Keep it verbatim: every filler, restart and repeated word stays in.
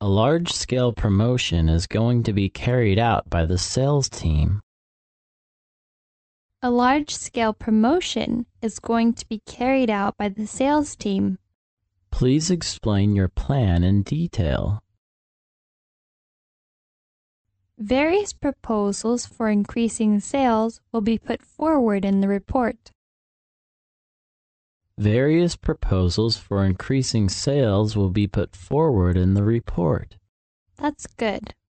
A large-scale promotion is going to be carried out by the sales team. A large-scale promotion is going to be carried out by the sales team. Please explain your plan in detail. Various proposals for increasing sales will be put forward in the report. Various proposals for increasing sales will be put forward in the report. That's good.